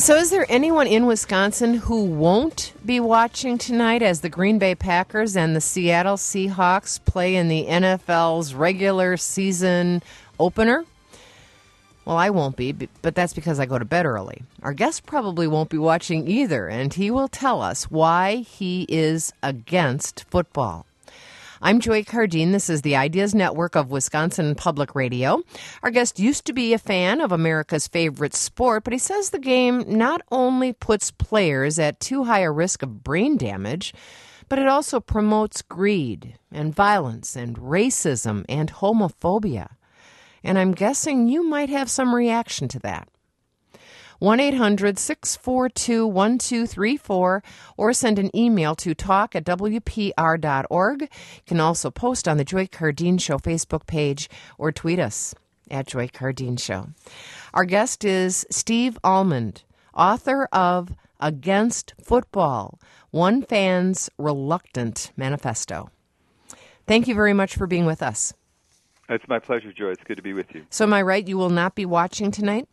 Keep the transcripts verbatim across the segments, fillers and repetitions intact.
So is there anyone in Wisconsin who won't be watching tonight as the Green Bay Packers and the Seattle Seahawks play in the N F L's regular season opener? Well, I won't be, but that's because I go to bed early. Our guest probably won't be watching either, and he will tell us why he is against football. I'm Joy Cardine. This is the Ideas Network of Wisconsin Public Radio. Our guest used to be a fan of America's favorite sport, but he says the game not only puts players at too high a risk of brain damage, but it also promotes greed and violence and racism and homophobia. And I'm guessing you might have some reaction to that. one eight hundred six four two one two three four or send an email to talk at w p r dot org. You can also post on the Joy Cardine Show Facebook page or tweet us at Joy Cardine Show. Our guest is Steve Almond, author of Against Football, One Fan's Reluctant Manifesto. Thank you very much for being with us. It's my pleasure, Joy. It's good to be with you. So am I right? You will not be watching tonight?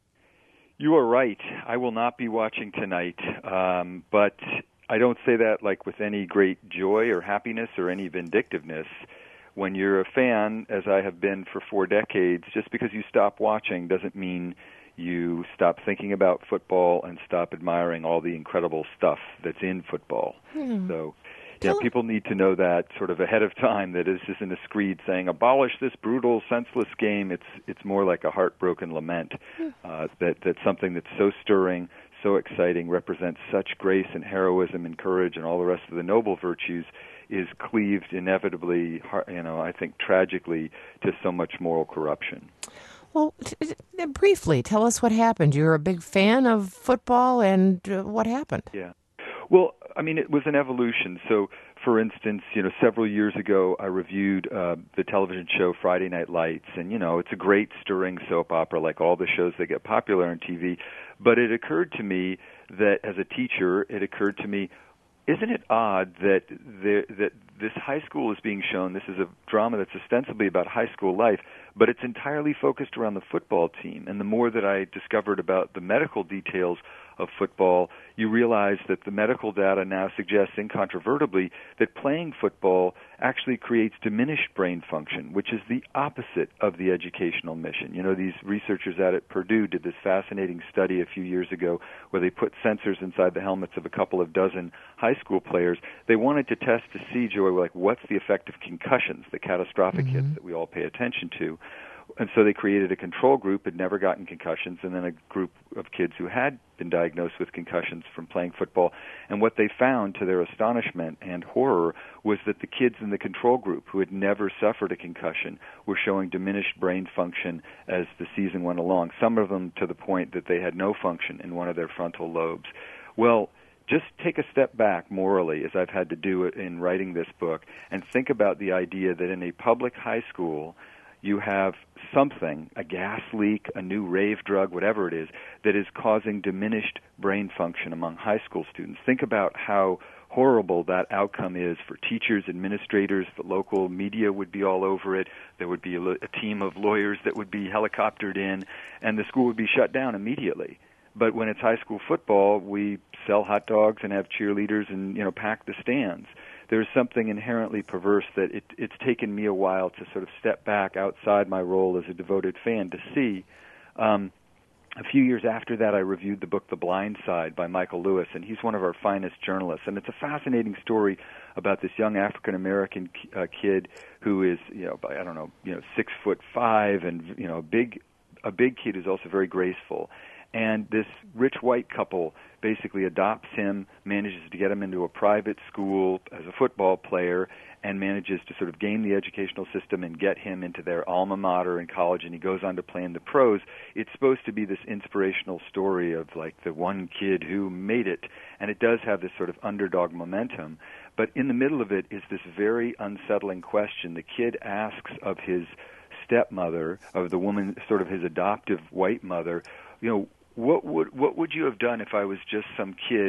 You are right. I will not be watching tonight, um, but I don't say that like with any great joy or happiness or any vindictiveness. When you're a fan, as I have been for four decades, just because you stop watching doesn't mean you stop thinking about football and stop admiring all the incredible stuff that's in football. Hmm. So, yeah, people need to know that sort of ahead of time, that this isn't a screed saying, abolish this brutal, senseless game. It's it's more like a heartbroken lament, uh, that, that something that's so stirring, so exciting, represents such grace and heroism and courage and all the rest of the noble virtues is cleaved inevitably, you know, I think tragically, to so much moral corruption. Well, t- t- briefly, tell us what happened. You're a big fan of football, and uh, what happened? Yeah. Well, I mean, it was an evolution. So, for instance, you know, several years ago, I reviewed uh, the television show Friday Night Lights, and, you know, it's a great stirring soap opera like all the shows that get popular on T V. But it occurred to me that, as a teacher, it occurred to me, isn't it odd that there, that this high school is being shown? This is a drama that's ostensibly about high school life, but it's entirely focused around the football team. And the more that I discovered about the medical details of football, you realize that the medical data now suggests incontrovertibly that playing football actually creates diminished brain function, which is the opposite of the educational mission. You know, these researchers out at Purdue did this fascinating study a few years ago where they put sensors inside the helmets of a couple of dozen high school players. They wanted to test to see, Joy, like, what's the effect of concussions, the catastrophic mm-hmm. hits that we all pay attention to. And so they created a control group who had never gotten concussions, and then a group of kids who had been diagnosed with concussions from playing football. And what they found, to their astonishment and horror, was that the kids in the control group who had never suffered a concussion were showing diminished brain function as the season went along, some of them to the point that they had no function in one of their frontal lobes. Well, just take a step back morally, as I've had to do it in writing this book, and think about the idea that in a public high school, you have something, a gas leak, a new rave drug, whatever it is, that is causing diminished brain function among high school students. Think about how horrible that outcome is for teachers, administrators. The local media would be all over it. There would be a, a team of lawyers that would be helicoptered in, and the school would be shut down immediately. But when it's high school football, we sell hot dogs and have cheerleaders and, you know, pack the stands. There's something inherently perverse that it, it's taken me a while to sort of step back outside my role as a devoted fan to see. Um, a few years after that, I reviewed the book The Blind Side by Michael Lewis, and he's one of our finest journalists. And it's a fascinating story about this young African-American uh, kid who is, you know, I don't know, you know, six foot five, and, you know, a big, a big kid who's also very graceful. And this rich white couple basically adopts him, manages to get him into a private school as a football player, and manages to sort of game the educational system and get him into their alma mater in college, and he goes on to play in the pros. It's supposed to be this inspirational story of, like, the one kid who made it, and it does have this sort of underdog momentum. But in the middle of it is this very unsettling question. The kid asks of his stepmother, of the woman, sort of his adoptive white mother, you know, What would what would you have done if I was just some kid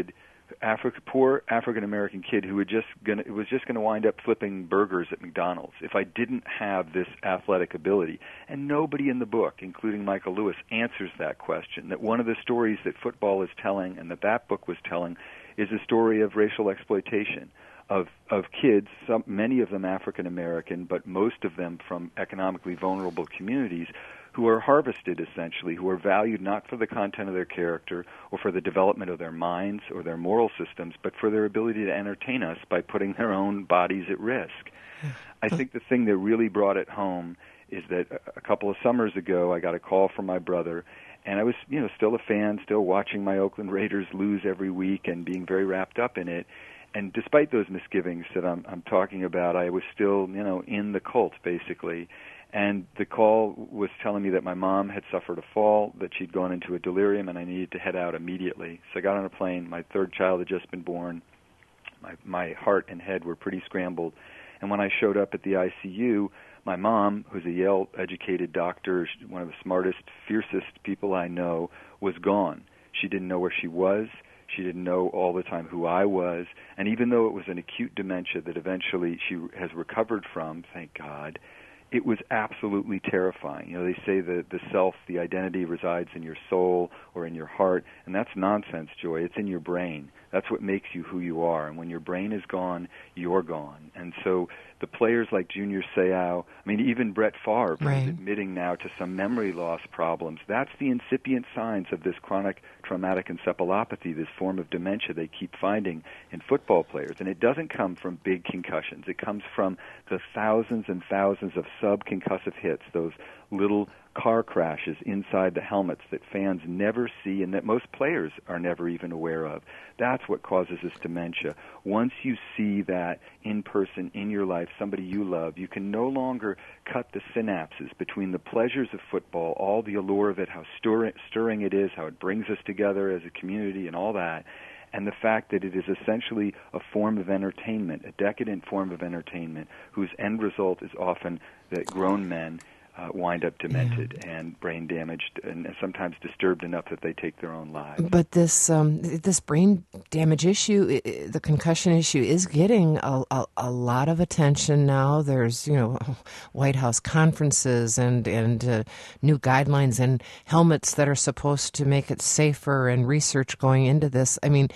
Africa, poor African American kid who would just gonna was just going to wind up flipping burgers at McDonald's if I didn't have this athletic ability. And nobody in the book, including Michael Lewis, answers that question. That one of the stories that football is telling and that that book was telling is a story of racial exploitation of of kids, some many of them African American, but most of them from economically vulnerable communities, who are harvested essentially, who are valued not for the content of their character or for the development of their minds or their moral systems, but for their ability to entertain us by putting their own bodies at risk. I think the thing that really brought it home is that a couple of summers ago I got a call from my brother, and I was, you know, still a fan, still watching my Oakland Raiders lose every week and being very wrapped up in it. And despite those misgivings that I'm, I'm talking about, I was still, you know, in the cult, basically. And the call was telling me that my mom had suffered a fall, that she'd gone into a delirium, and I needed to head out immediately. So I got on a plane. My third child had just been born. My, my heart and head were pretty scrambled. And when I showed up at the I C U, my mom, who's a Yale-educated doctor, one of the smartest, fiercest people I know, was gone. She didn't know where she was. She didn't know all the time who I was. And even though it was an acute dementia that eventually she has recovered from, thank God, it was absolutely terrifying. You know, they say that the self, the identity resides in your soul or in your heart, and that's nonsense, Joy. It's in your brain. That's what makes you who you are. And when your brain is gone, you're gone. And so the players like Junior Seau, I mean, even Brett Favre right. is admitting now to some memory loss problems. That's the incipient signs of this chronic traumatic encephalopathy, this form of dementia they keep finding in football players. And it doesn't come from big concussions. It comes from the thousands and thousands of subconcussive hits, those little car crashes inside the helmets that fans never see and that most players are never even aware of. That's what causes this dementia. Once you see that in person, in your life, somebody you love, you can no longer cut the synapses between the pleasures of football, all the allure of it, how stir- stirring it is, how it brings us together as a community and all that, and the fact that it is essentially a form of entertainment, a decadent form of entertainment, whose end result is often that grown men Uh, wind up demented yeah. and brain damaged and sometimes disturbed enough that they take their own lives. But this um, this brain damage issue, the concussion issue, is getting a, a, a lot of attention now. There's, you know, White House conferences and, and uh, new guidelines and helmets that are supposed to make it safer and research going into this. I mean,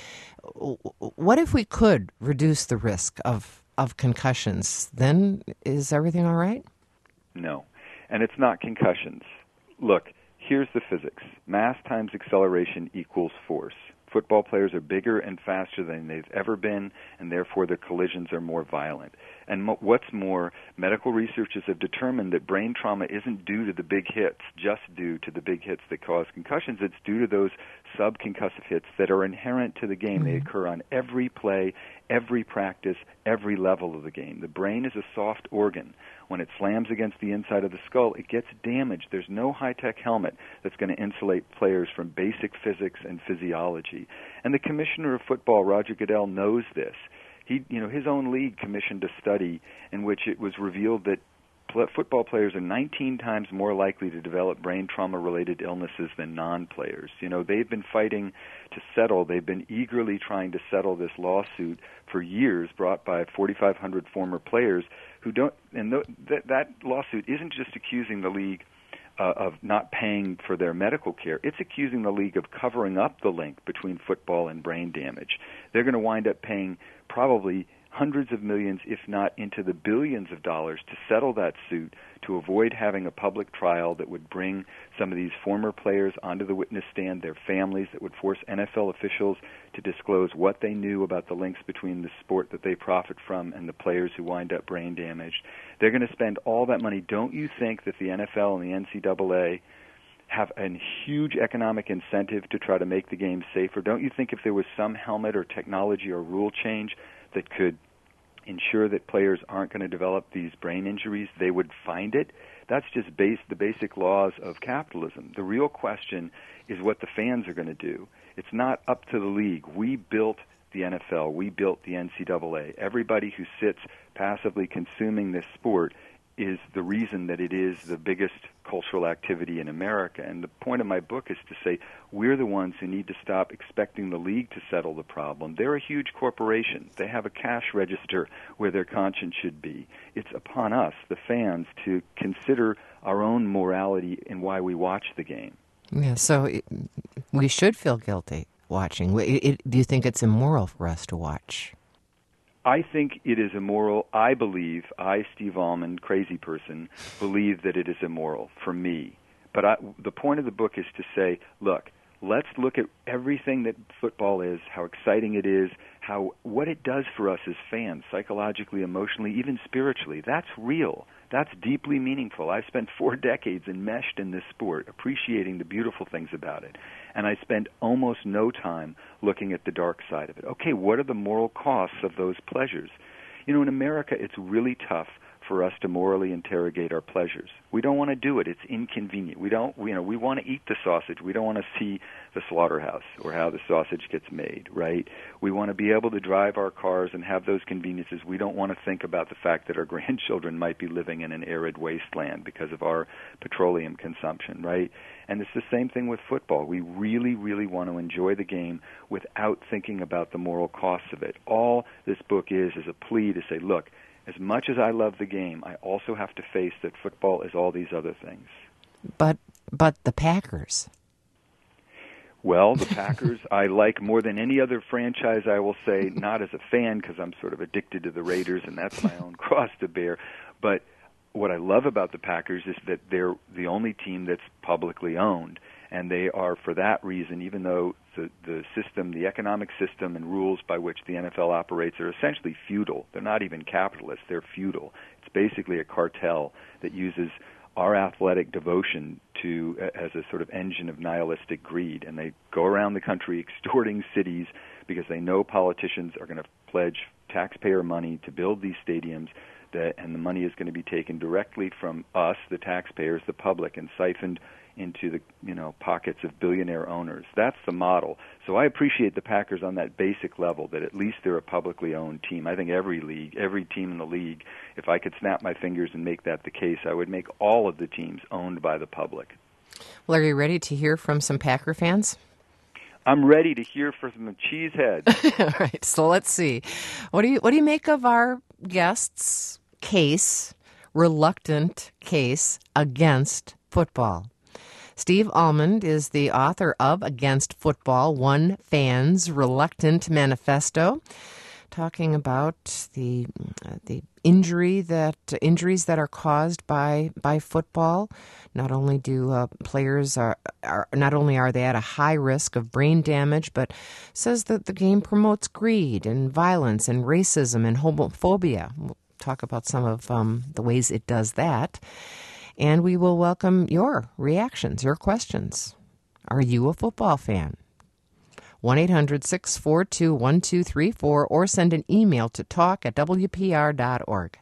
what if we could reduce the risk of, of concussions? Then is everything all right? No. And it's not concussions. Look, here's the physics. Mass times acceleration equals force. Football players are bigger and faster than they've ever been, and therefore their collisions are more violent. And mo- what's more, medical researchers have determined that brain trauma isn't due to the big hits, just due to the big hits that cause concussions. It's due to those subconcussive hits that are inherent to the game. Mm-hmm. They occur on every play, every practice, every level of the game. The brain is a soft organ. When it slams against the inside of the skull, it gets damaged. There's no high-tech helmet that's going to insulate players from basic physics and physiology. And the commissioner of football, Roger Goodell, knows this. He, you know, his own league commissioned a study in which it was revealed that pl- football players are nineteen times more likely to develop brain trauma-related illnesses than non-players. You know, they've been fighting to settle. They've been eagerly trying to settle this lawsuit for years, brought by forty-five hundred former players who don't. And th- that that lawsuit isn't just accusing the league Uh, of not paying for their medical care. It's accusing the league of covering up the link between football and brain damage. They're going to wind up paying probably hundreds of millions, if not into the billions of dollars, to settle that suit, to avoid having a public trial that would bring some of these former players onto the witness stand, their families, that would force N F L officials to disclose what they knew about the links between the sport that they profit from and the players who wind up brain damaged. They're going to spend all that money. Don't you think that the N F L and the N C double A have a huge economic incentive to try to make the game safer? Don't you think if there was some helmet or technology or rule change that could ensure that players aren't going to develop these brain injuries, they would find it? That's just base, the basic laws of capitalism. The real question is what the fans are going to do. It's not up to the league. We built the N F L. We built the N C double A. Everybody who sits passively consuming this sport is the reason that it is the biggest cultural activity in America. And the point of my book is to say we're the ones who need to stop expecting the league to settle the problem. They're a huge corporation. They have a cash register where their conscience should be. It's upon us, the fans, to consider our own morality in why we watch the game. Yeah, so it, we should feel guilty watching. It, it, do you think it's immoral for us to watch? I think it is immoral. I believe, I, Steve Almond, crazy person, believe that it is immoral for me. But I, the point of the book is to say, look, let's look at everything that football is, how exciting it is, how what it does for us as fans, psychologically, emotionally, even spiritually. That's real. That's deeply meaningful. I've spent four decades enmeshed in this sport, appreciating the beautiful things about it. And I spend almost no time looking at the dark side of it. Okay, what are the moral costs of those pleasures? You know, in America, it's really tough for us to morally interrogate our pleasures. We don't want to do it. It's inconvenient. We don't, you know, we want to eat the sausage. We don't want to see the slaughterhouse or how the sausage gets made, right? We want to be able to drive our cars and have those conveniences. We don't want to think about the fact that our grandchildren might be living in an arid wasteland because of our petroleum consumption, right? And it's the same thing with football. We really, really want to enjoy the game without thinking about the moral costs of it. All this book is is a plea to say, look, as much as I love the game, I also have to face that football is all these other things. But but the Packers. Well, the Packers I like more than any other franchise, I will say, not as a fan because I'm sort of addicted to the Raiders and that's my own cross to bear. But what I love about the Packers is that they're the only team that's publicly owned. And they are, for that reason, even though the, the system, the economic system and rules by which the N F L operates are essentially feudal. They're not even capitalist. They're feudal. It's basically a cartel that uses our athletic devotion to as a sort of engine of nihilistic greed. And they go around the country extorting cities because they know politicians are going to pledge taxpayer money to build these stadiums, that, and the money is going to be taken directly from us, the taxpayers, the public, and siphoned into the, you know, pockets of billionaire owners. That's the model. So I appreciate the Packers on that basic level, that at least they're a publicly owned team. I think every league, every team in the league, if I could snap my fingers and make that the case, I would make all of the teams owned by the public. Well, are you ready to hear from some Packer fans? I'm ready to hear from some cheeseheads. All right, so let's see. What do you what do you make of our guest's case, reluctant case against football? Steve Almond is the author of Against Football, One Fan's Reluctant Manifesto, talking about the uh, the injury that uh, injuries that are caused by by football. Not only do uh, players are, are not only are they at a high risk of brain damage, but says that the game promotes greed and violence and racism and homophobia. We'll talk about some of um, the ways it does that. And we will welcome your reactions, your questions. Are you a football fan? one eight hundred six four two one two three four or send an email to talk at w p r dot org.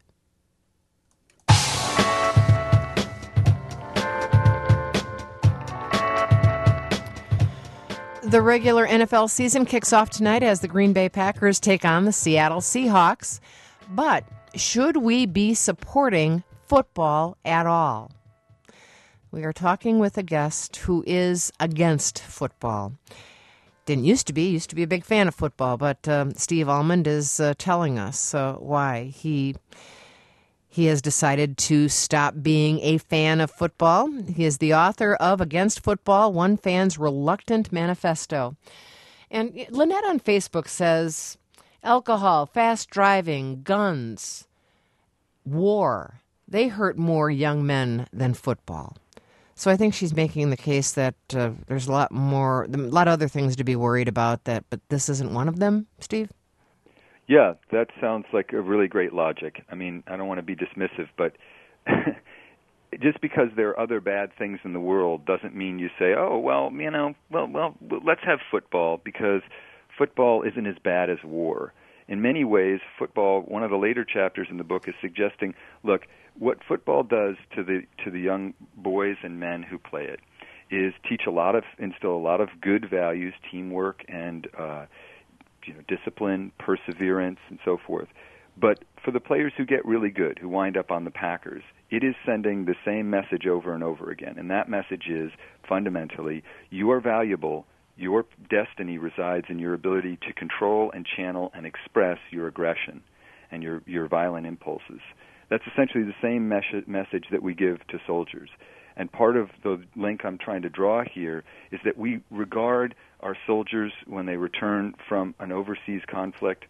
The regular N F L season kicks off tonight as the Green Bay Packers take on the Seattle Seahawks. But should we be supporting football at all? We are talking with a guest who is against football. Didn't used to be, used to be a big fan of football, but um, Steve Almond is uh, telling us uh, why he he has decided to stop being a fan of football. He is the author of Against Football, One Fan's Reluctant Manifesto. And Lynette on Facebook says, alcohol, fast driving, guns, war, they hurt more young men than football. So I think she's making the case that uh, there's a lot more, a lot of other things to be worried about, that, but this isn't one of them, Steve? Yeah, that sounds like a really great logic. I mean, I don't want to be dismissive, but just because there are other bad things in the world doesn't mean you say, oh, well, you know, well, well, let's have football because football isn't as bad as war. In many ways, football, one of the later chapters in the book is suggesting, look, what football does to the to the young boys and men who play it is teach a lot of, instill a lot of good values, teamwork and uh, you know, discipline, perseverance, and so forth. But for the players who get really good, who wind up on the Packers, it is sending the same message over and over again. And that message is, fundamentally, you are valuable. Your destiny resides in your ability to control and channel and express your aggression and your, your violent impulses. That's essentially the same mes- message that we give to soldiers. And part of the link I'm trying to draw here is that we regard our soldiers when they return from an overseas conflict.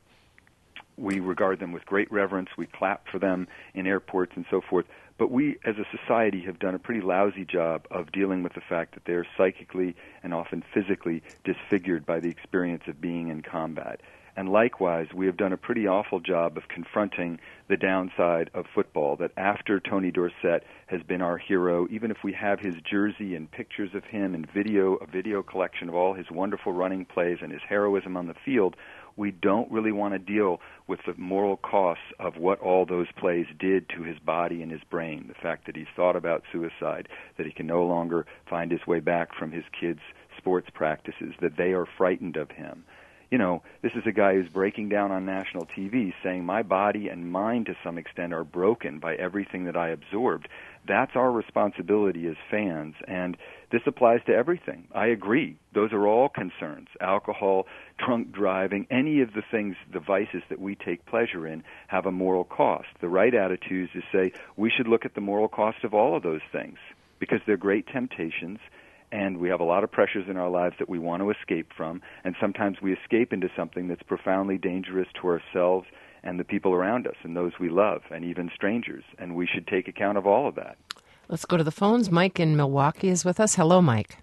We regard them with great reverence. We clap for them in airports and so forth. But we, as a society, have done a pretty lousy job of dealing with the fact that they're psychically and often physically disfigured by the experience of being in combat. And likewise, we have done a pretty awful job of confronting the downside of football, that after Tony Dorsett has been our hero, even if we have his jersey and pictures of him and video, a video collection of all his wonderful running plays and his heroism on the field, we don't really want to deal with the moral costs of what all those plays did to his body and his brain, the fact that he's thought about suicide, that he can no longer find his way back from his kids' sports practices, that they are frightened of him. You know, this is a guy who's breaking down on national T V saying my body and mind to some extent are broken by everything that I absorbed. That's our responsibility as fans, and this applies to everything. I agree. Those are all concerns. Alcohol, drunk driving, any of the things, the vices that we take pleasure in have a moral cost. The right attitude is to say we should look at the moral cost of all of those things because they're great temptations. And we have a lot of pressures in our lives that we want to escape from, and sometimes we escape into something that's profoundly dangerous to ourselves and the people around us and those we love, and even strangers, and we should take account of all of that. Let's go to the phones. Mike in Milwaukee is with us. Hello, Mike.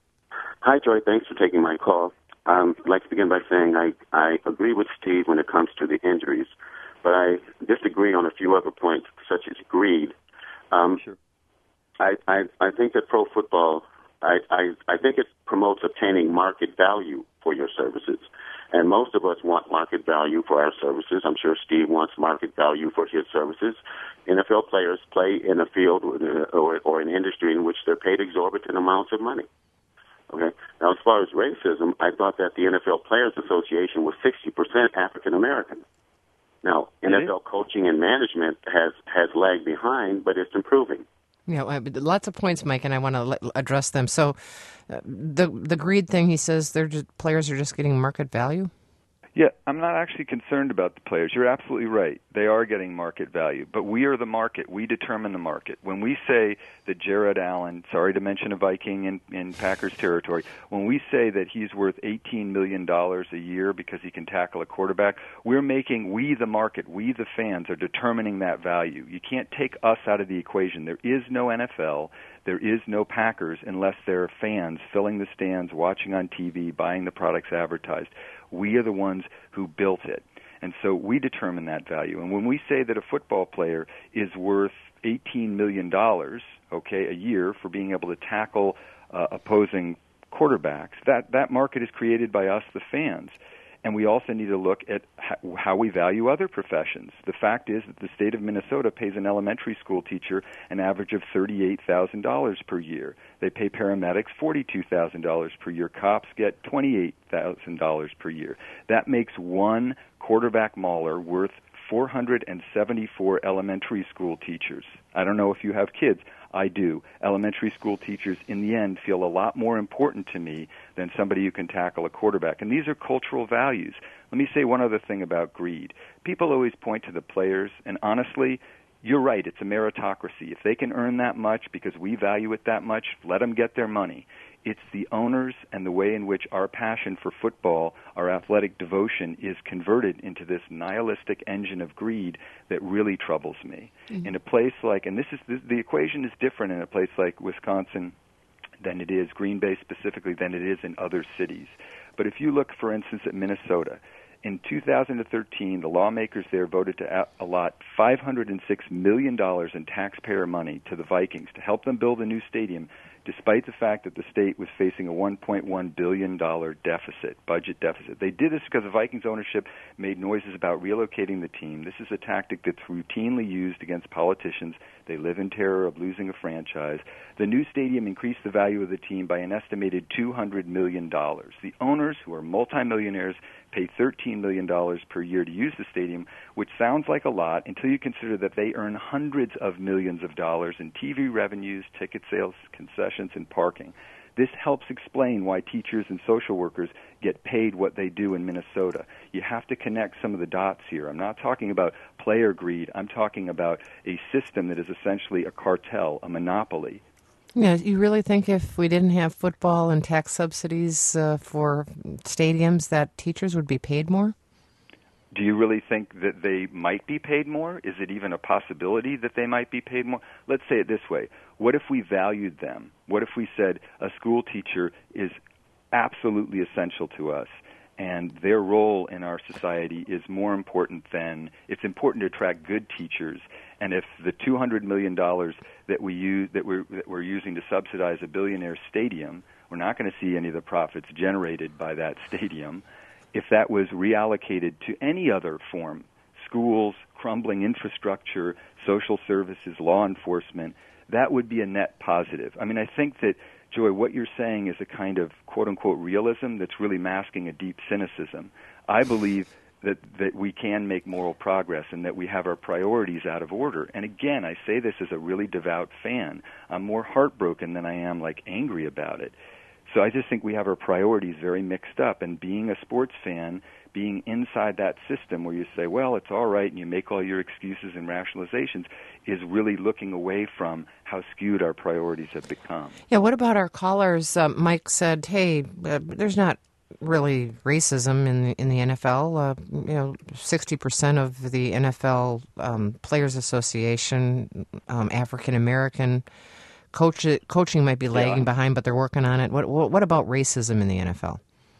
Hi, Joy. Thanks for taking my call. Um, I'd like to begin by saying I, I agree with Steve when it comes to the injuries, but I disagree on a few other points, such as greed. Um, sure. I, I, I think that pro football... I, I, I think it promotes obtaining market value for your services. And most of us want market value for our services. I'm sure Steve wants market value for his services. N F L players play in a field or, or an industry in which they're paid exorbitant amounts of money. Okay. Now, as far as racism, I thought that the N F L Players Association was sixty percent African American. Now, mm-hmm. N F L coaching and management has, has lagged behind, but it's improving. Yeah, lots of points, Mike, and I want to address them. So, uh, the the greed thing, he says, they're just, players are just getting market value. Yeah, I'm not actually concerned about the players. You're absolutely right. They are getting market value, but we are the market. We determine the market. When we say that Jared Allen, sorry to mention a Viking in, in Packers territory, when we say that he's worth eighteen million dollars a year because he can tackle a quarterback, we're making, we the market, we the fans are determining that value. You can't take us out of the equation. There is no N F L. There is no Packers unless there are fans filling the stands, watching on T V, buying the products advertised. We are the ones who built it. And so we determine that value. And when we say that a football player is worth eighteen million dollars, okay, a year for being able to tackle uh, opposing quarterbacks, that, that market is created by us, the fans. And we also need to look at how we value other professions. The fact is that the state of Minnesota pays an elementary school teacher an average of thirty-eight thousand dollars per year. They pay paramedics forty-two thousand dollars per year. Cops get twenty-eight thousand dollars per year. That makes one quarterback mauler worth four hundred seventy-four elementary school teachers. I don't know if you have kids. I do. Elementary school teachers, in the end, feel a lot more important to me than somebody who can tackle a quarterback. And these are cultural values. Let me say one other thing about greed. People always point to the players, and honestly, you're right, it's a meritocracy. If they can earn that much because we value it that much, let them get their money. It's the owners and the way in which our passion for football, our athletic devotion, is converted into this nihilistic engine of greed that really troubles me. Mm-hmm. In a place like, and this is the, the equation is different in a place like Wisconsin than it is, Green Bay specifically, than it is in other cities. But if you look, for instance, at Minnesota, in two thousand thirteen, the lawmakers there voted to allot five hundred six million dollars in taxpayer money to the Vikings to help them build a new stadium, despite the fact that the state was facing a one point one billion dollars deficit, budget deficit. They did this because the Vikings ownership made noises about relocating the team. This is a tactic that's routinely used against politicians. They live in terror of losing a franchise. The new stadium increased the value of the team by an estimated two hundred million dollars. The owners, who are multimillionaires, pay thirteen million dollars per year to use the stadium, which sounds like a lot until you consider that they earn hundreds of millions of dollars in T V revenues, ticket sales, concessions, and parking. This helps explain why teachers and social workers get paid what they do in Minnesota. You have to connect some of the dots here. I'm not talking about player greed. I'm talking about a system that is essentially a cartel, a monopoly. Yeah, you really think if we didn't have football and tax subsidies uh, for stadiums that teachers would be paid more? Do you really think that they might be paid more? Is it even a possibility that they might be paid more? Let's say it this way. What if we valued them? What if we said a school teacher is absolutely essential to us, and their role in our society is more important than, it's important to attract good teachers, and if the two hundred million dollars that we use that we're that we're using to subsidize a billionaire stadium, we're not going to see any of the profits generated by that stadium. If that was reallocated to any other form, schools, crumbling infrastructure, social services, law enforcement, that would be a net positive. I mean, I think that, Joy, what you're saying is a kind of quote-unquote realism that's really masking a deep cynicism. I believe that, that we can make moral progress and that we have our priorities out of order. And again, I say this as a really devout fan. I'm more heartbroken than I am, like, angry about it. So I just think we have our priorities very mixed up, and being a sports fan, being inside that system where you say, well, it's all right, and you make all your excuses and rationalizations, is really looking away from how skewed our priorities have become. Yeah, what about our callers? Uh, Mike said, hey, uh, there's not really racism in the, in the N F L. Uh, you know, sixty percent of the N F L um, Players Association, um, African-American. Coach, coaching might be lagging yeah. behind, but they're working on it. What, what what about racism in the N F L?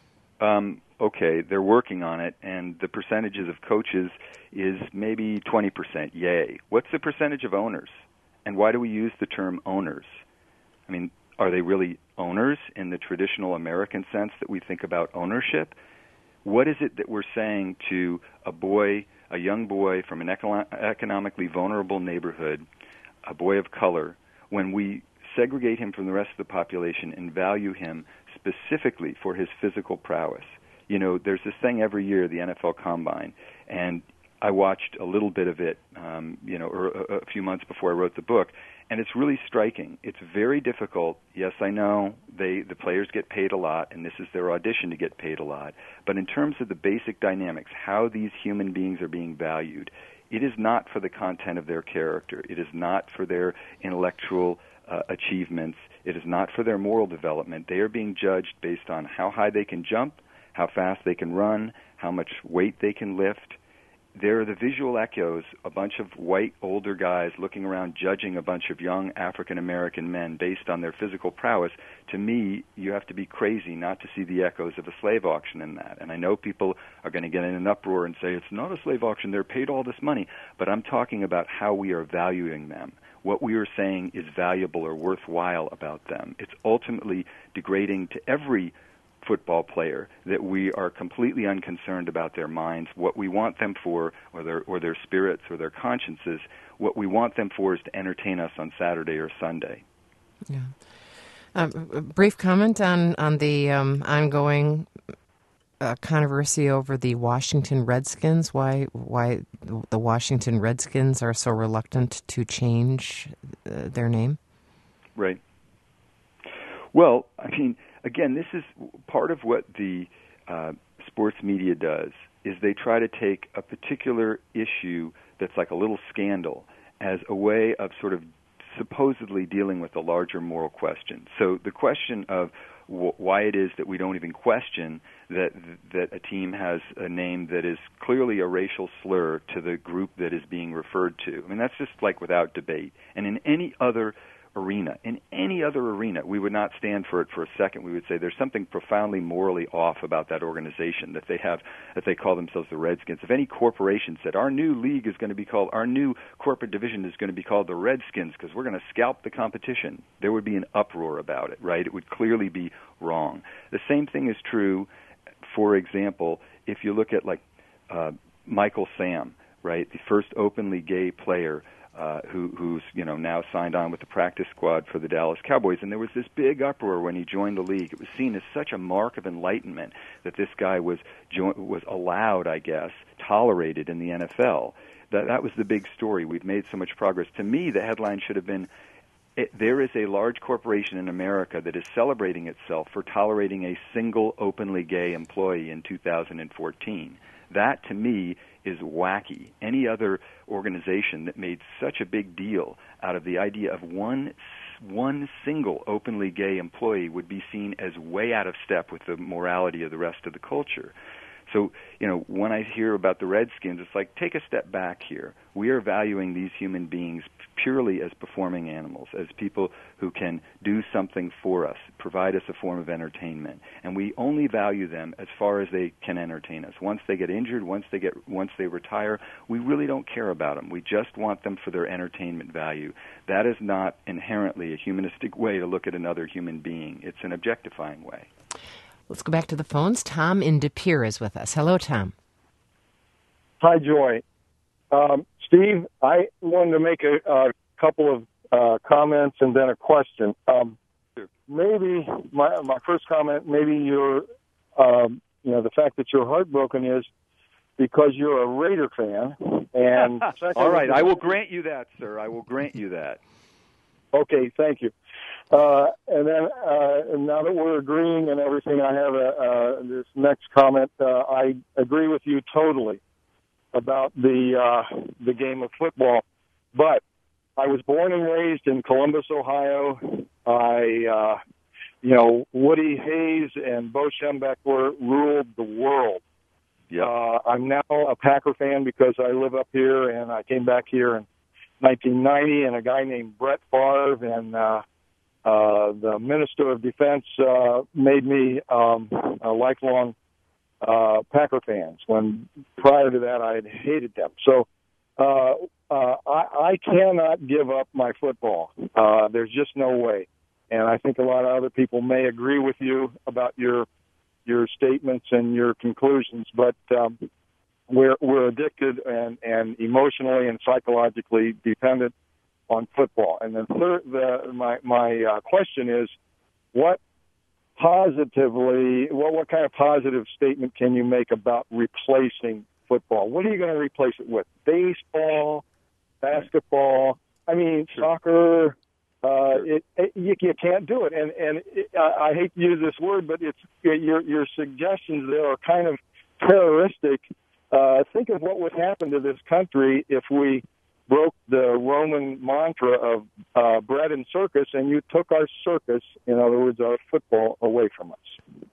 Um, okay, they're working on it, and the percentages of coaches is maybe twenty percent. Yay. What's the percentage of owners? And why do we use the term owners? I mean, are they really owners in the traditional American sense that we think about ownership? What is it that we're saying to a boy, a young boy from an eco- economically vulnerable neighborhood, a boy of color, when we segregate him from the rest of the population and value him specifically for his physical prowess? You know, there's this thing every year, the N F L Combine, and I watched a little bit of it, um, you know, or a, a few months before I wrote the book, and it's really striking. It's very difficult. Yes, I know they the players get paid a lot, and this is their audition to get paid a lot. But in terms of the basic dynamics, how these human beings are being valued, it is not for the content of their character. It is not for their intellectual uh, achievements. It is not for their moral development. They are being judged based on how high they can jump, how fast they can run, how much weight they can lift. There are the visual echoes, a bunch of white older guys looking around judging a bunch of young African-American men based on their physical prowess. To me, you have to be crazy not to see the echoes of a slave auction in that. And I know people are going to get in an uproar and say, it's not a slave auction, they're paid all this money. But I'm talking about how we are valuing them. What we are saying is valuable or worthwhile about them. It's ultimately degrading to every football player that we are completely unconcerned about their minds, what we want them for, or their or their spirits or their consciences. What we want them for is to entertain us on Saturday or Sunday. Yeah. Um, a brief comment on on the um, ongoing uh, controversy over the Washington Redskins. Why why the Washington Redskins are so reluctant to change uh, their name? Right. Well, I mean, again, this is part of what the uh, sports media does, is they try to take a particular issue that's like a little scandal as a way of sort of supposedly dealing with a larger moral question. So the question of w- why it is that we don't even question that that a team has a name that is clearly a racial slur to the group that is being referred to. I mean, that's just like without debate. And in any other arena, in any other arena, we would not stand for it for a second. We would say there's something profoundly morally off about that organization, that they have, that they call themselves the Redskins. If any corporation said our new league is going to be called, our new corporate division is going to be called the Redskins because we're going to scalp the competition, there would be an uproar about it, right? It would clearly be wrong. The same thing is true, for example, if you look at like uh, Michael Sam, right, the first openly gay player uh, who, who's you know now signed on with the practice squad for the Dallas Cowboys. And there was this big uproar when he joined the league. It was seen as such a mark of enlightenment that this guy was jo- was allowed, I guess, tolerated in the N F L. That that was the big story. We've made so much progress. To me, the headline should have been, It, there is a large corporation in America that is celebrating itself for tolerating a single openly gay employee in two thousand fourteen. That, to me, is wacky. Any other organization that made such a big deal out of the idea of one one single openly gay employee would be seen as way out of step with the morality of the rest of the culture. So, you know, when I hear about the Redskins, it's like, take a step back here. We are valuing these human beings purely as performing animals, as people who can do something for us, provide us a form of entertainment. And we only value them as far as they can entertain us. Once they get injured, once they get, once they retire, we really don't care about them. We just want them for their entertainment value. That is not inherently a humanistic way to look at another human being. It's an objectifying way. Let's go back to the phones. Tom in De Pere is with us. Hello, Tom. Hi, Joy. Um, Steve, I wanted to make a, a couple of uh, comments and then a question. Um, sure. Maybe my my first comment, maybe you're, um, you know, the fact that you're heartbroken is because you're a Raider fan. And all right, I will grant you that, sir. I will grant you that. Okay, thank you. Uh, and then uh, now that we're agreeing and everything, I have a, uh, this next comment. Uh, I agree with you totally about the uh, the game of football. But I was born and raised in Columbus, Ohio. I, uh, you know, Woody Hayes and Bo Schembechler ruled the world. Yeah. Uh, I'm now a Packer fan because I live up here, and I came back here in nineteen ninety, and a guy named Brett Favre and uh, uh, the Minister of Defense uh, made me um, a lifelong uh, Packer fans. When prior to that, I had hated them. So uh, uh, I, I cannot give up my football. Uh, there's just no way. And I think a lot of other people may agree with you about your your statements and your conclusions, but um, we're we're addicted and, and emotionally and psychologically dependent on football. And then third, the, my my uh, question is, what positively, what what kind of positive statement can you make about replacing football? What are you going to replace it with? Baseball, basketball? I mean, sure. Soccer. Uh, it, it, you, you can't do it, and and it, I, I hate to use this word, but it's your your suggestions there are kind of terroristic. Uh, think of what would happen to this country if we broke the Roman mantra of uh, bread and circus, and you took our circus, in other words, our football, away from us.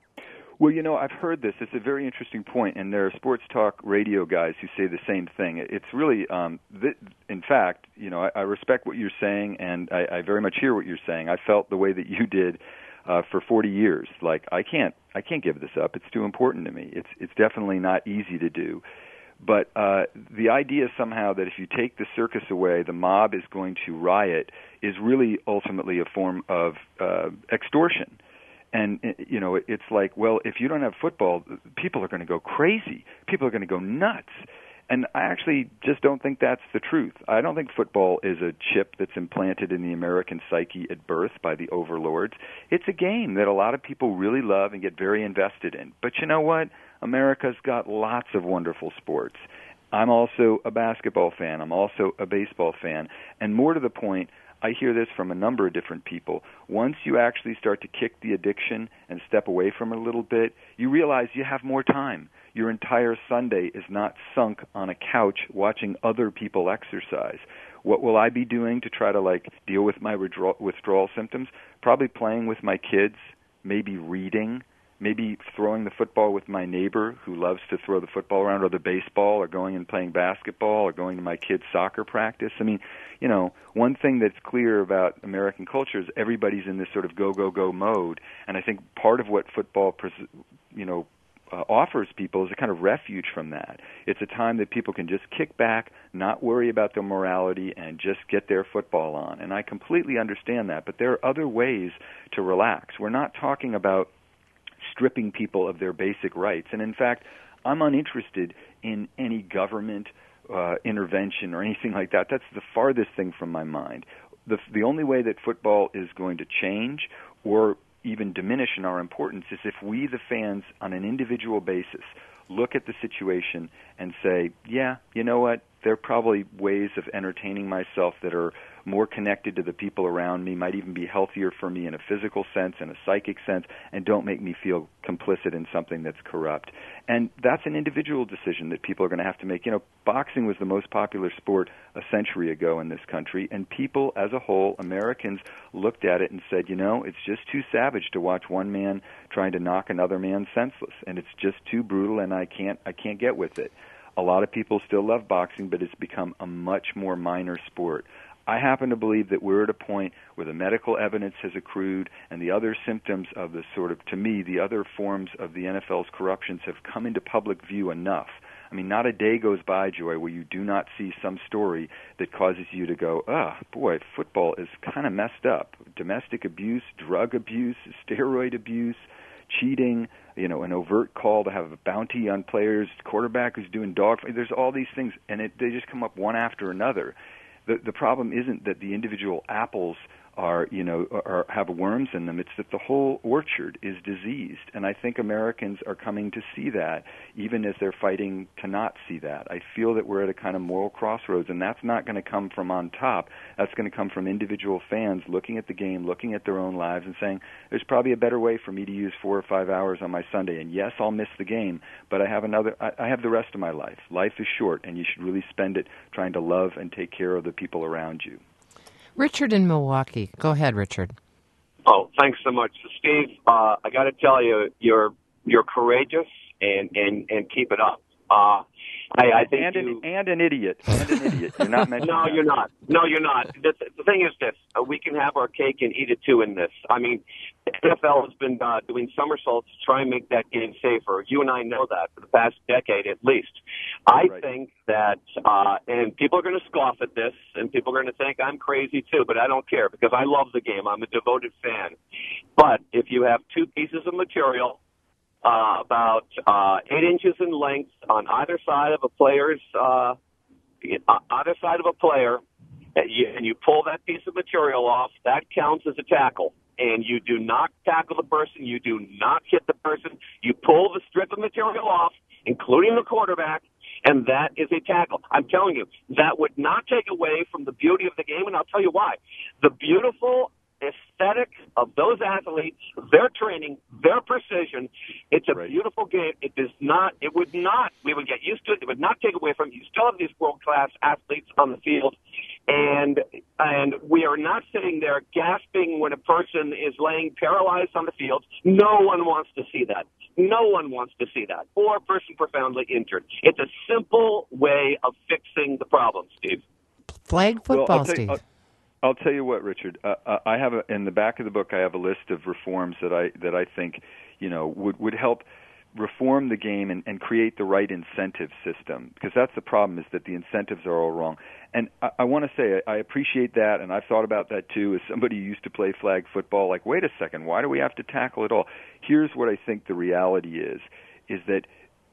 Well, you know, I've heard this. It's a very interesting point, and there are sports talk radio guys who say the same thing. It's really, um, th- in fact, you know, I, I respect what you're saying, and I, I very much hear what you're saying. I felt the way that you did uh, for forty years. Like, I can't, I can't give this up. It's too important to me. It's, it's definitely not easy to do. But uh, the idea somehow that if you take the circus away, the mob is going to riot is really ultimately a form of uh, extortion. And, you know, it's like, well, if you don't have football, people are going to go crazy. People are going to go nuts. And I actually just don't think that's the truth. I don't think football is a chip that's implanted in the American psyche at birth by the overlords. It's a game that a lot of people really love and get very invested in. But you know what? America's got lots of wonderful sports. I'm also a basketball fan. I'm also a baseball fan. And more to the point, I hear this from a number of different people. Once you actually start to kick the addiction and step away from it a little bit, you realize you have more time. Your entire Sunday is not sunk on a couch watching other people exercise. What will I be doing to try to, like, deal with my withdrawal, withdrawal symptoms? Probably playing with my kids, maybe reading, maybe throwing the football with my neighbor who loves to throw the football around, or the baseball, or going and playing basketball, or going to my kids' soccer practice. I mean, you know, one thing that's clear about American culture is everybody's in this sort of go, go, go mode. And I think part of what football, you know, uh, offers people is a kind of refuge from that. It's a time that people can just kick back, not worry about their morality, and just get their football on. And I completely understand that. But there are other ways to relax. We're not talking about stripping people of their basic rights. And in fact, I'm uninterested in any government uh, intervention or anything like that. That's the farthest thing from my mind. The, the only way that football is going to change or even diminish in our importance is if we, the fans, on an individual basis, look at the situation and say, yeah, you know what, there are probably ways of entertaining myself that are more connected to the people around me, might even be healthier for me in a physical sense and a psychic sense, and don't make me feel complicit in something that's corrupt. And that's an individual decision that people are going to have to make. You know, boxing was the most popular sport a century ago in this country, and people as a whole, Americans, looked at it and said, you know, it's just too savage to watch one man trying to knock another man senseless, and it's just too brutal, and I can't, I can't get with it. A lot of people still love boxing, but it's become a much more minor sport. I happen to believe that we're at a point where the medical evidence has accrued and the other symptoms of the sort of, to me, the other forms of the N F L's corruptions have come into public view enough. I mean, not a day goes by, Joy, where you do not see some story that causes you to go, oh, boy, football is kind of messed up. Domestic abuse, drug abuse, steroid abuse, cheating, you know, an overt call to have a bounty on players, quarterback who's doing dog. There's all these things, and it, they just come up one after another. The the problem isn't that the individual apples are, you know, are, have worms in them. It's that the whole orchard is diseased. And I think Americans are coming to see that, even as they're fighting to not see that. I feel that we're at a kind of moral crossroads, and that's not going to come from on top. That's going to come from individual fans looking at the game, looking at their own lives, and saying, there's probably a better way for me to use four or five hours on my Sunday. And yes, I'll miss the game, but I have another. I, I have the rest of my life. Life is short, and you should really spend it trying to love and take care of the people around you. Richard in Milwaukee. Go ahead, Richard. Oh, thanks so much. Steve, uh, I got to tell you, you're you're courageous and, and, and keep it up. Uh, I, I think and, you, an, and an idiot. And an idiot. You're not mentioning No, that. you're not. No, you're not. The, the thing is this. Uh, we can have our cake and eat it too in this. I mean, the N F L has been uh, doing somersaults to try and make that game safer. You and I know that for the past decade at least. I right. think that, uh, and people are going to scoff at this, and people are going to think I'm crazy too, but I don't care because I love the game. I'm a devoted fan. But if you have two pieces of material, Uh, about uh, eight inches in length on either side of a player's, uh, either side of a player, and you, and you pull that piece of material off, that counts as a tackle. And you do not tackle the person, you do not hit the person, you pull the strip of material off, including the quarterback, and that is a tackle. I'm telling you, that would not take away from the beauty of the game, and I'll tell you why. The beautiful aesthetic of those athletes, their training, their precision. It's a right. beautiful game. It does not, it would not, we would get used to it. It would not take away from it. You still have these world-class athletes on the field, and and we are not sitting there gasping when a person is laying paralyzed on the field. No one wants to see that. No one wants to see that. Or a person profoundly injured. It's a simple way of fixing the problem, Steve. Flag football, well, I'll tell you, Steve. I'll, I'll tell you what, Richard. Uh, I have a, in the back of the book. I have a list of reforms that I that I think, you know, would would help reform the game and, and create the right incentive system. Because that's the problem, is that the incentives are all wrong. And I, I want to say I, I appreciate that, and I've thought about that too. As somebody who used to play flag football, like, wait a second, why do we have to tackle it all? Here's what I think the reality is: is that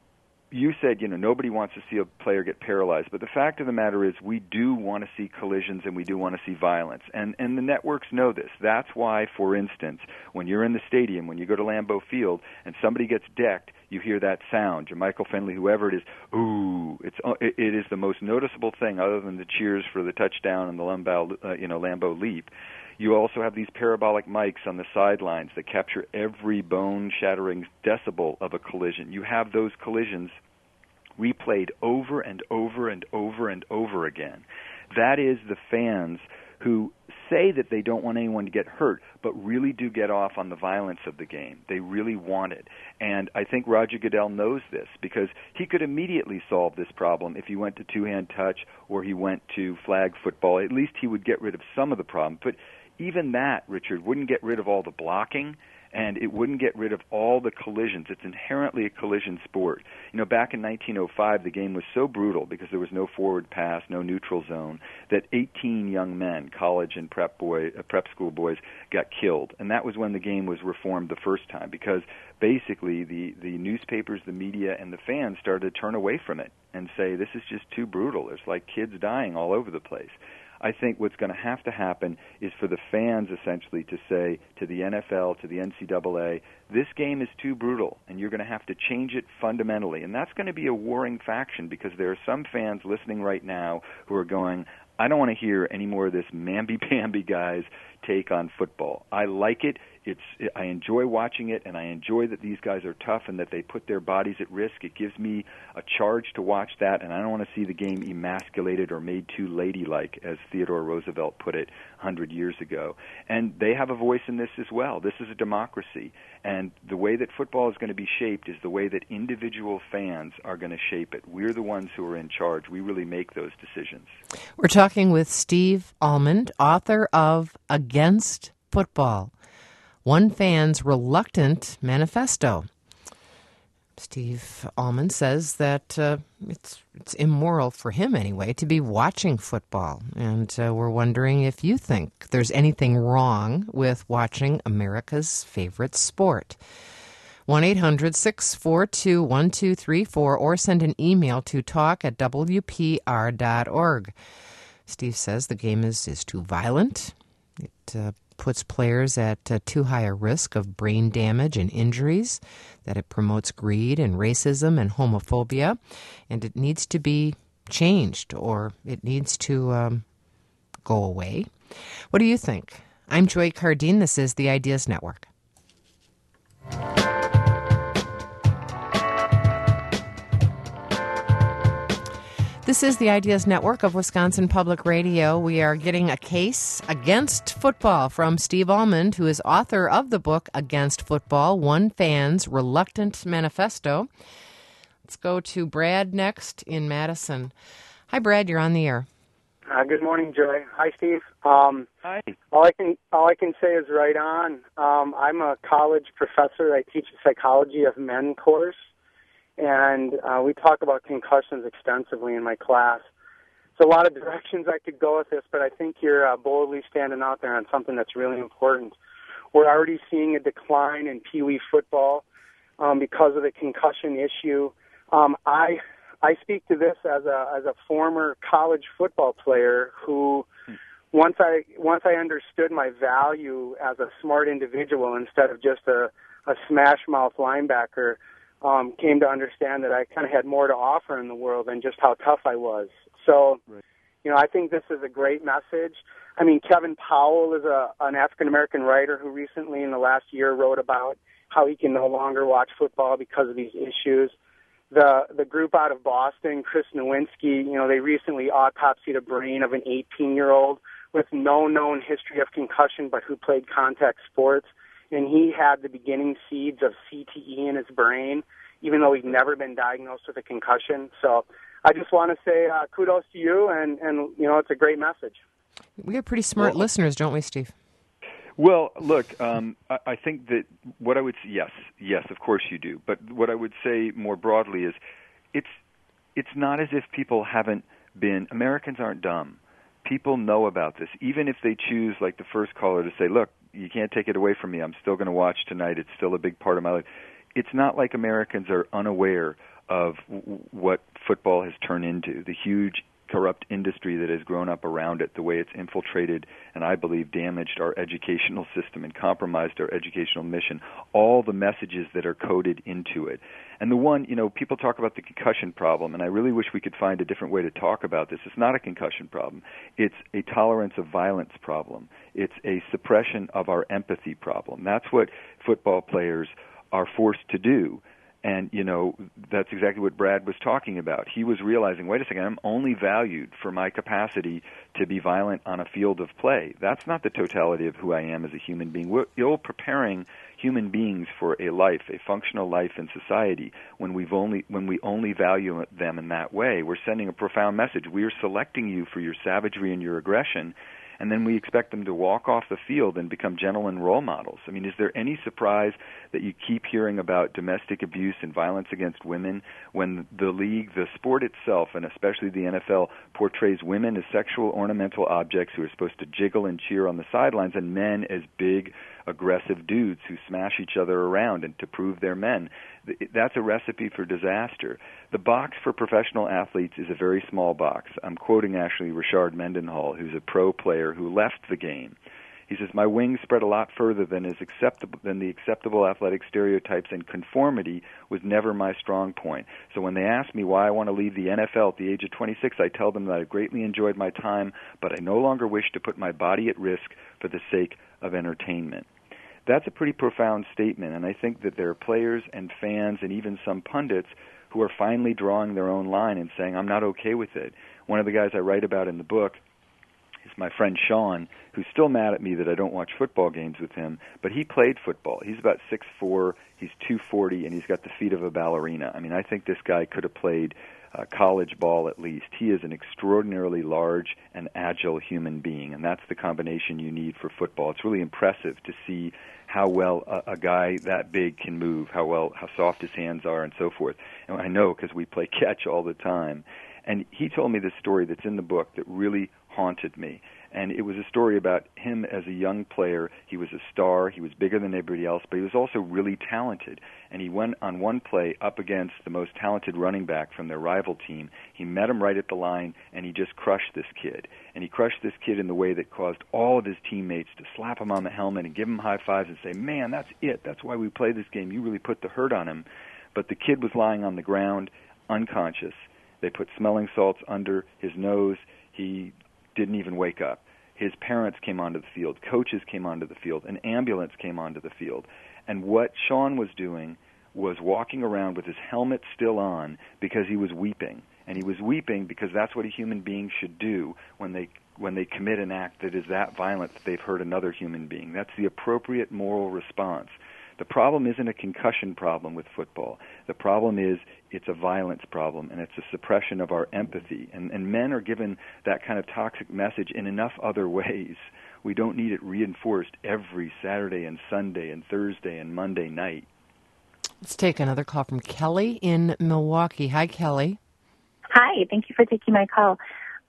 you said, you know, nobody wants to see a player get paralyzed, but the fact of the matter is we do want to see collisions and we do want to see violence. And and the networks know this. That's why, for instance, when you're in the stadium, when you go to Lambeau Field and somebody gets decked, you hear that sound. Jermichael Finley, whoever it is, ooh, it's it, it is the most noticeable thing other than the cheers for the touchdown and the Lambeau, uh, you know, Lambeau leap. You also have these parabolic mics on the sidelines that capture every bone-shattering decibel of a collision. You have those collisions replayed over and over and over and over again. That is the fans who say that they don't want anyone to get hurt, but really do get off on the violence of the game. They really want it. And I think Roger Goodell knows this, because he could immediately solve this problem if he went to two-hand touch or he went to flag football. At least he would get rid of some of the problem. But even that, Richard, wouldn't get rid of all the blocking and it wouldn't get rid of all the collisions. It's inherently a collision sport. You know, back in nineteen oh five, the game was so brutal because there was no forward pass, no neutral zone, that eighteen young men, college and prep boy, uh, prep school boys, got killed. And that was when the game was reformed the first time, because basically the, the newspapers, the media, and the fans started to turn away from it and say, this is just too brutal. There's like kids dying all over the place. I think what's going to have to happen is for the fans essentially to say to the N F L, to the N C double A, this game is too brutal, and you're going to have to change it fundamentally. And that's going to be a warring faction, because there are some fans listening right now who are going, I don't want to hear any more of this mamby-pamby guy's take on football. I like it. It's I enjoy watching it, and I enjoy that these guys are tough and that they put their bodies at risk. It gives me a charge to watch that, and I don't want to see the game emasculated or made too ladylike, as Theodore Roosevelt put it one hundred years ago. And they have a voice in this as well. This is a democracy, and the way that football is going to be shaped is the way that individual fans are going to shape it. We're the ones who are in charge. We really make those decisions. We're talking with Steve Almond, author of Against Football, One Fan's Reluctant Manifesto. Steve Almond says that uh, it's it's immoral for him, anyway, to be watching football. And uh, we're wondering if you think there's anything wrong with watching America's favorite sport. one eight hundred six four two one two three four, or send an email to talk at w p r dot org. Steve says the game is, is too violent. It uh, puts players at uh, too high a risk of brain damage and injuries, that it promotes greed and racism and homophobia, and it needs to be changed, or it needs to um, go away. What do you think? I'm Joy Cardine. This is the Ideas Network. This is the Ideas Network of Wisconsin Public Radio. We are getting a case against football from Steve Almond, who is author of the book Against Football, One Fan's Reluctant Manifesto. Let's go to Brad next in Madison. Hi, Brad. You're on the air. Uh, good morning, Joy. Hi, Steve. Um, Hi. All I can all I can say is right on. Um, I'm a college professor. I teach a psychology of men course. And uh, we talk about concussions extensively in my class. There's a lot of directions I could go with this, but I think you're uh, boldly standing out there on something that's really important. We're already seeing a decline in Pee Wee football um, because of the concussion issue. Um, I I speak to this as a as a former college football player who, once I once I understood my value as a smart individual instead of just a, a smash mouth linebacker, Um, came to understand that I kind of had more to offer in the world than just how tough I was. So, right. you know, I think this is a great message. I mean, Kevin Powell is a, an African-American writer who recently in the last year wrote about how he can no longer watch football because of these issues. The the group out of Boston, Chris Nowinski, you know, they recently autopsied a brain of an eighteen-year-old with no known history of concussion but who played contact sports. And he had the beginning seeds of C T E in his brain, even though he'd never been diagnosed with a concussion. So I just want to say uh, kudos to you, and, and, you know, it's a great message. We have pretty smart well, listeners, don't we, Steve? Well, look, um, I, I think that what I would say, yes, yes, of course you do. But what I would say more broadly is it's it's not as if people haven't been, Americans aren't dumb. People know about this, even if they choose, like the first caller, to say, look, you can't take it away from me. I'm still going to watch tonight. It's still a big part of my life. It's not like Americans are unaware of w- what football has turned into, the huge corrupt industry that has grown up around it, the way it's infiltrated and I believe damaged our educational system and compromised our educational mission, all the messages that are coded into it. And the one, you know, people talk about the concussion problem, and I really wish we could find a different way to talk about this. It's not a concussion problem. It's a tolerance of violence problem. It's a suppression of our empathy problem. That's what football players are forced to do. And, you know, that's exactly what Brad was talking about. He was realizing, wait a second, I'm only valued for my capacity to be violent on a field of play. That's not the totality of who I am as a human being. We're ill preparing human beings for a life, a functional life in society, when we've only when we only value them in that way. We're sending a profound message. We are selecting you for your savagery and your aggression, and then we expect them to walk off the field and become gentlemen role models. I mean, is there any surprise that you keep hearing about domestic abuse and violence against women when the league, the sport itself, and especially the N F L, portrays women as sexual ornamental objects who are supposed to jiggle and cheer on the sidelines, and men as big, aggressive dudes who smash each other around and to prove they're men? That's a recipe for disaster. The box for professional athletes is a very small box. I'm quoting actually Richard Mendenhall, who's a pro player who left the game. He says, "My wings spread a lot further than is acceptable than the acceptable athletic stereotypes, and conformity was never my strong point. So when they ask me why I want to leave the N F L at the age of twenty-six, I tell them that I greatly enjoyed my time, but I no longer wish to put my body at risk for the sake of entertainment." That's a pretty profound statement, and I think that there are players and fans and even some pundits who are finally drawing their own line and saying, I'm not okay with it. One of the guys I write about in the book is my friend Sean, who's still mad at me that I don't watch football games with him, but he played football. He's about six foot four, he's two forty, and he's got the feet of a ballerina. I mean, I think this guy could have played uh, college ball at least. He is an extraordinarily large and agile human being, and that's the combination you need for football. It's really impressive to see how well a, a guy that big can move, how well, how soft his hands are, and so forth. And I know because we play catch all the time. And he told me this story that's in the book that really haunted me. And it was a story about him as a young player. He was a star. He was bigger than everybody else, but he was also really talented. And he went on one play up against the most talented running back from their rival team. He met him right at the line, and he just crushed this kid. And he crushed this kid in the way that caused all of his teammates to slap him on the helmet and give him high fives and say, man, that's it. That's why we play this game. You really put the hurt on him. But the kid was lying on the ground, unconscious. They put smelling salts under his nose. He didn't even wake up. His parents came onto the field. Coaches came onto the field. An ambulance came onto the field. And what Sean was doing was walking around with his helmet still on because he was weeping. And he was weeping because that's what a human being should do when they when they commit an act that is that violent that they've hurt another human being. That's the appropriate moral response. The problem isn't a concussion problem with football. The problem is it's a violence problem, and it's a suppression of our empathy. And, and men are given that kind of toxic message in enough other ways. We don't need it reinforced every Saturday and Sunday and Thursday and Monday night. Let's take another call from Kelly in Milwaukee. Hi, Kelly. Hi, thank you for taking my call.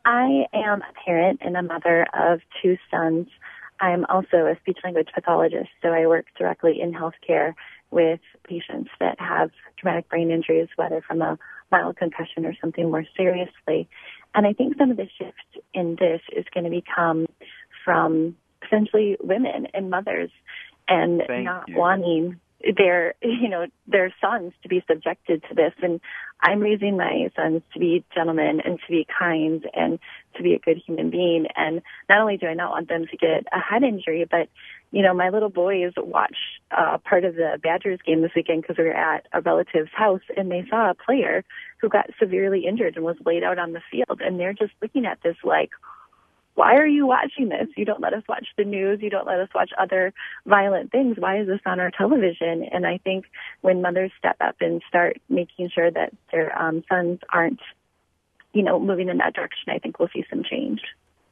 I am a parent and a mother of two sons. I'm also a speech-language pathologist, so I work directly in healthcare with patients that have traumatic brain injuries, whether from a mild concussion or something more seriously. And I think some of the shift in this is going to become from essentially women and mothers and Thank not you. wanting their, you know, their sons to be subjected to this. And I'm raising my sons to be gentlemen and to be kind and to be a good human being. And not only do I not want them to get a head injury, but, you know, my little boys watched uh, part of the Badgers game this weekend because we were at a relative's house, and they saw a player who got severely injured and was laid out on the field. And they're just looking at this like, why are you watching this? You don't let us watch the news. You don't let us watch other violent things. Why is this on our television? And I think when mothers step up and start making sure that their um, sons aren't, you know, moving in that direction, I think we'll see some change.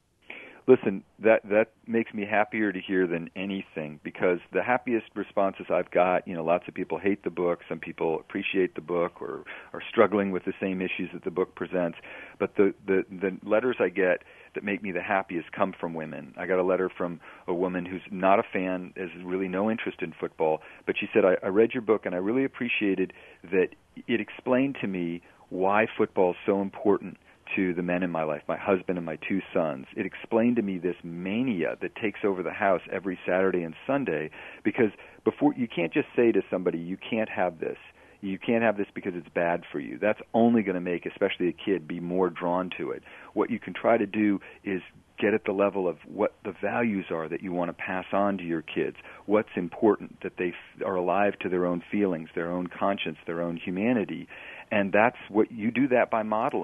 Listen, that that makes me happier to hear than anything, because the happiest responses I've got, you know, lots of people hate the book, some people appreciate the book or are struggling with the same issues that the book presents, but the, the, the letters I get that make me the happiest come from women. I got a letter from a woman who's not a fan, has really no interest in football, but she said, I, I read your book and I really appreciated that it explained to me why football is so important to the men in my life, my husband and my two sons. It explained to me this mania that takes over the house every Saturday and Sunday, because before you can't just say to somebody, you can't have this. You can't have this because it's bad for you. That's only going to make, especially a kid, be more drawn to it. What you can try to do is get at the level of what the values are that you want to pass on to your kids, what's important, that they f- are alive to their own feelings, their own conscience, their own humanity. And that's what you do that by modeling.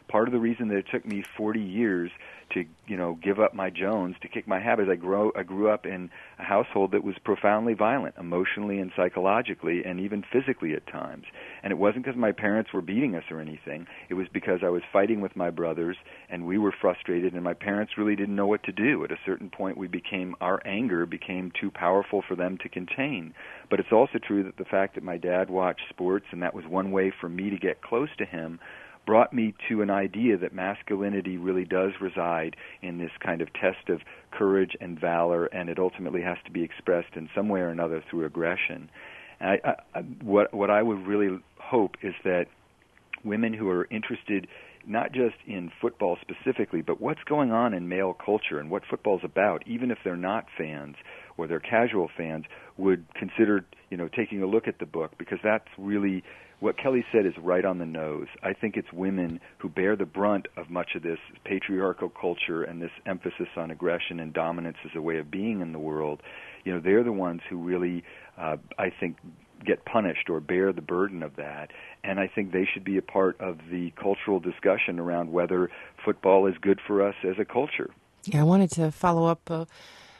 part of the reason that it took me forty years to, you know, give up my Jones, to kick my habits. I grew, I grew up in a household that was profoundly violent, emotionally and psychologically, and even physically at times. And it wasn't because my parents were beating us or anything. It was because I was fighting with my brothers, and we were frustrated, and my parents really didn't know what to do. At a certain point, we became, our anger became too powerful for them to contain. But it's also true that the fact that my dad watched sports, and that was one way for me to get close to him, brought me to an idea that masculinity really does reside in this kind of test of courage and valor, and it ultimately has to be expressed in some way or another through aggression. And I, I, what, what I would really hope is that women who are interested not just in football specifically, but what's going on in male culture and what football's about, even if they're not fans or they're casual fans, would consider, you know, taking a look at the book, because that's really what Kelly said is right on the nose. I think it's women who bear the brunt of much of this patriarchal culture and this emphasis on aggression and dominance as a way of being in the world. You know, they're the ones who really, uh, I think, get punished or bear the burden of that. And I think they should be a part of the cultural discussion around whether football is good for us as a culture. Yeah, I wanted to follow up. Uh,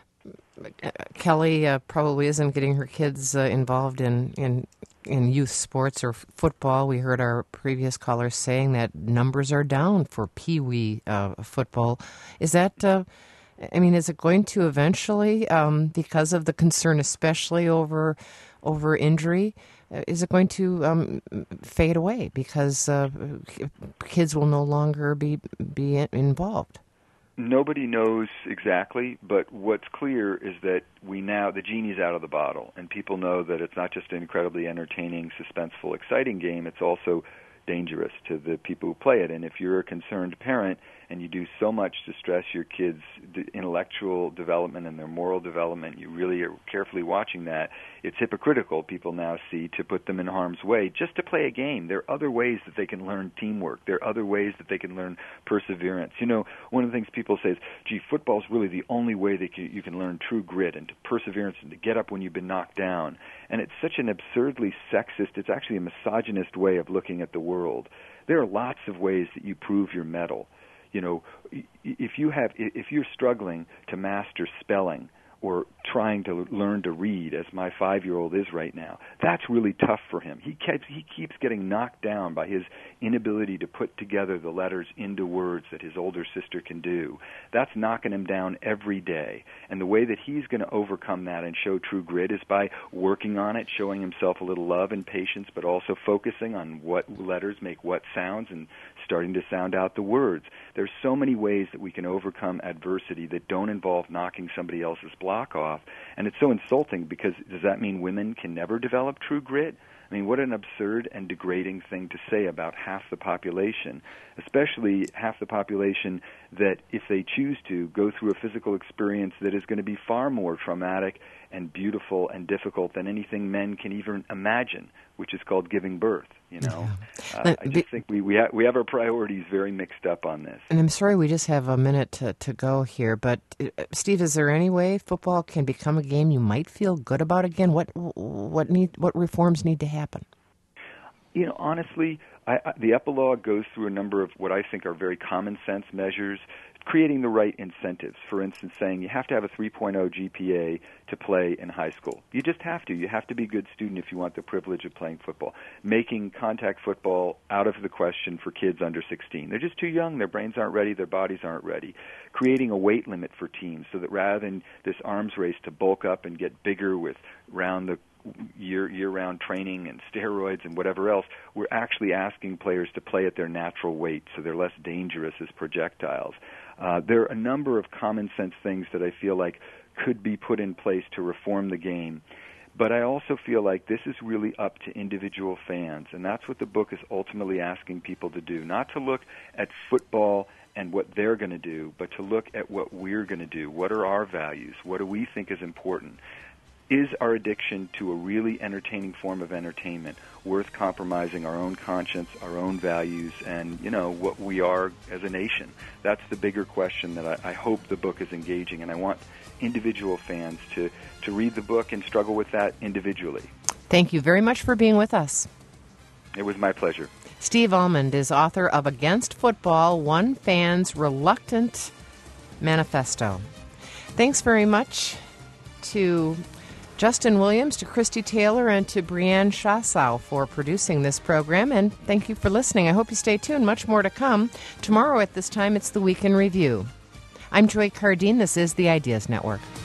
Kelly uh, probably isn't getting her kids uh, involved in, in in youth sports or f- football. We heard our previous callers saying that numbers are down for Pee-wee uh, football. Is that, uh, I mean, is it going to eventually, um, because of the concern especially over over injury, uh, is it going to um, fade away because uh, kids will no longer be be involved? Nobody knows exactly, but what's clear is that we now, the genie's out of the bottle, and people know that it's not just an incredibly entertaining, suspenseful, exciting game, it's also dangerous to the people who play it. And if you're a concerned parent and you do so much to stress your kids' intellectual development and their moral development, you really are carefully watching that, it's hypocritical, people now see, to put them in harm's way just to play a game. There are other ways that they can learn teamwork. There are other ways that they can learn perseverance. You know, one of the things people say is, gee, football's really the only way that you can learn true grit and to perseverance and to get up when you've been knocked down. And it's such an absurdly sexist, it's actually a misogynist way of looking at the world. There are lots of ways that you prove your mettle. You know, if you have, if you're struggling to master spelling or trying to learn to read, as my five-year-old is right now, that's really tough for him. He keeps, he keeps getting knocked down by his inability to put together the letters into words that his older sister can do. That's knocking him down every day. And the way that he's going to overcome that and show true grit is by working on it, showing himself a little love and patience, but also focusing on what letters make what sounds and starting to sound out the words. There's so many ways that we can overcome adversity that don't involve knocking somebody else's block off. And it's so insulting, because does that mean women can never develop true grit? I mean, what an absurd and degrading thing to say about half the population, especially half the population that, if they choose to, go through a physical experience that is going to be far more traumatic and beautiful and difficult than anything men can even imagine, which is called giving birth. You know, uh, I just think we we, ha- we have our priorities very mixed up on this. And I'm sorry we just have a minute to, to go here, but uh, Steve, is there any way football can become a game you might feel good about again? What what need what reforms need to happen? You know, honestly, I, I, the epilogue goes through a number of what I think are very common sense measures, creating the right incentives. For instance, saying you have to have a three point oh G P A to play in high school. You just have to. You have to be a good student if you want the privilege of playing football. Making contact football out of the question for kids under sixteen. They're just too young. Their brains aren't ready. Their bodies aren't ready. Creating a weight limit for teams so that rather than this arms race to bulk up and get bigger with round the year year-round training and steroids and whatever else, we're actually asking players to play at their natural weight so they're less dangerous as projectiles. Uh, there are a number of common-sense things that I feel like could be put in place to reform the game. But I also feel like this is really up to individual fans, and that's what the book is ultimately asking people to do, not to look at football and what they're going to do, but to look at what we're going to do. What are our values? What do we think is important? Is our addiction to a really entertaining form of entertainment worth compromising our own conscience, our own values, and, you know, what we are as a nation? That's the bigger question that I, I hope the book is engaging, and I want individual fans to, to read the book and struggle with that individually. Thank you very much for being with us. It was my pleasure. Steve Almond is author of Against Football, One Fan's Reluctant Manifesto. Thanks very much to Justin Williams, to Christy Taylor, and to Brianne Shasau for producing this program. And thank you for listening. I hope you stay tuned. Much more to come. Tomorrow at this time, it's the Week in Review. I'm Joy Cardine. This is the Ideas Network.